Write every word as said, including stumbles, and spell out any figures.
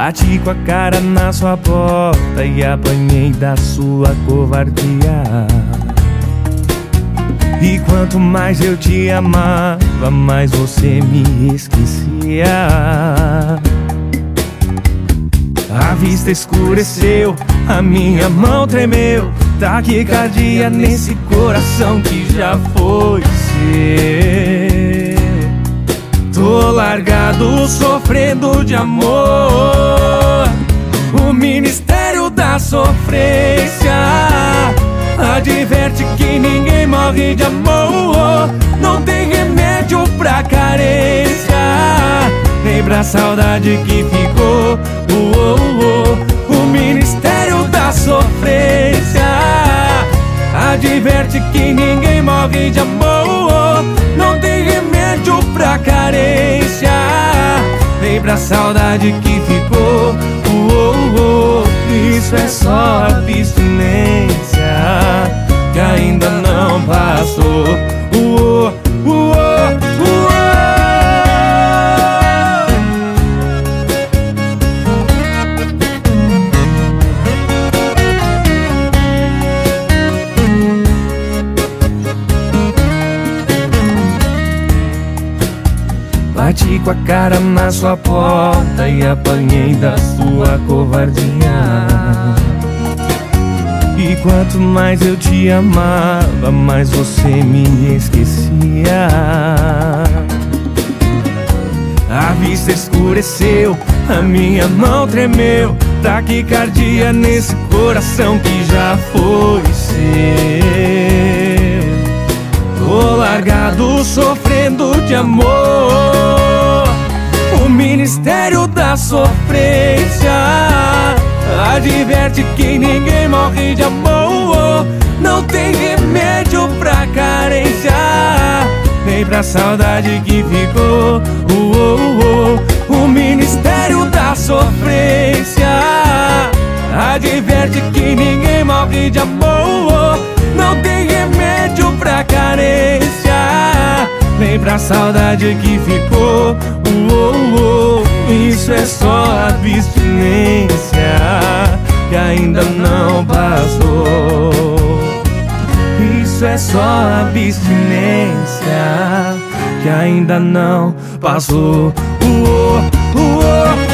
Bati com a cara na sua porta e apanhei da sua covardia. E quanto mais eu te amava, mais você me esquecia. A vista escureceu, a minha mão tremeu, taquicardia nesse coração que já foi seu. Tô largado, sofrendo de amor. O ministério da sofrência adverte que ninguém morre de amor. Não tem remédio pra carência, nem pra saudade que ficou. Oh, oh, oh. O ministério da sofrência adverte que ninguém morre de amor. Não tem remédio pra carência, nem pra saudade que ficou. Oh, oh, oh. Isso é só abstinência que ainda não passou. Oh, oh, oh, oh. Bati com a cara na sua porta e apanhei da sua covardia. E quanto mais eu te amava, mais você me esquecia. A vista escureceu, a minha mão tremeu, taquicardia nesse coração que já foi seu. Tô largado, sofrendo de amor. O ministério da sofrência adverte que ninguém morre de amor. Não tem remédio pra carência, nem pra saudade que ficou. Oh, oh, oh. O ministério da sofrência adverte que ninguém morre de amor. Não tem remédio pra carência, nem pra saudade que ficou. Oh, oh, oh. Isso é só abstinência que ainda não passou. Isso é só abstinência que ainda não passou. Oh, oh, oh.